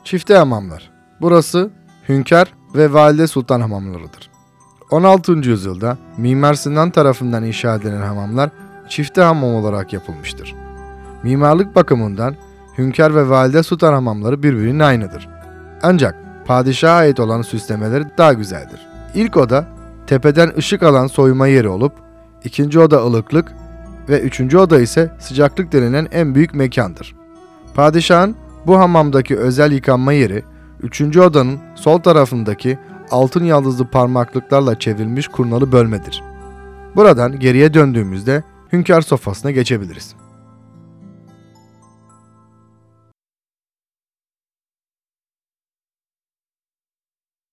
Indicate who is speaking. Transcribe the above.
Speaker 1: Çifte hamamlar. Burası Hünkâr ve Valide Sultan hamamlarıdır. 16. yüzyılda Mimar Sinan tarafından inşa edilen hamamlar çifte hamam olarak yapılmıştır. Mimarlık bakımından Hünkâr ve Valide Sultan hamamları birbirinin aynıdır. Ancak padişaha ait olan süslemeleri daha güzeldir. İlk oda tepeden ışık alan soyunma yeri olup, ikinci oda ılıklık ve üçüncü oda ise sıcaklık denilen en büyük mekandır. Padişahın bu hamamdaki özel yıkanma yeri, üçüncü odanın sol tarafındaki altın yaldızlı parmaklıklarla çevrilmiş kurnalı bölmedir. Buradan geriye döndüğümüzde hünkâr sofrasına geçebiliriz.